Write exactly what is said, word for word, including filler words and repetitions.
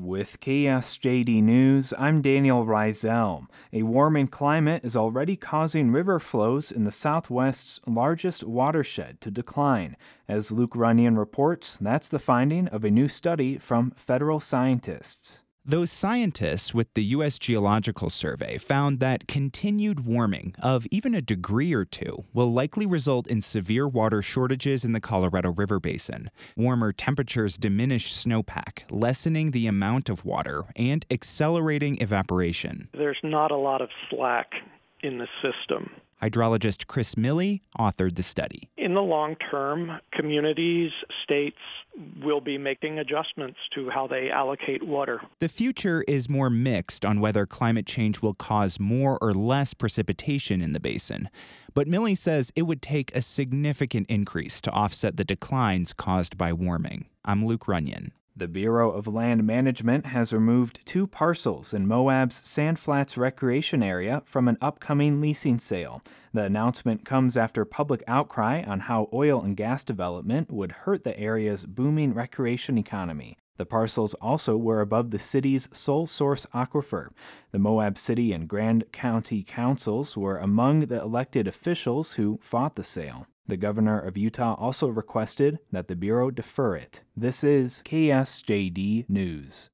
With K S J D News, I'm Daniel Reisel. A warming climate is already causing river flows in the Southwest's largest watershed to decline. As Luke Runyon reports, that's the finding of a new study from federal scientists. Those scientists with the U S Geological Survey found that continued warming of even a degree or two will likely result in severe water shortages in the Colorado River Basin. Warmer temperatures diminish snowpack, lessening the amount of water and accelerating evaporation. There's not a lot of slack in the system. Hydrologist Chris Milley authored the study. In the long term, communities, states will be making adjustments to how they allocate water. The future is more mixed on whether climate change will cause more or less precipitation in the basin. But Milley says it would take a significant increase to offset the declines caused by warming. I'm Luke Runyon. The Bureau of Land Management has removed two parcels in Moab's Sand Flats Recreation Area from an upcoming leasing sale. The announcement comes after public outcry on how oil and gas development would hurt the area's booming recreation economy. The parcels also were above the city's sole source aquifer. The Moab City and Grand County councils were among the elected officials who fought the sale. The governor of Utah also requested that the Bureau defer it. This is K S J D News.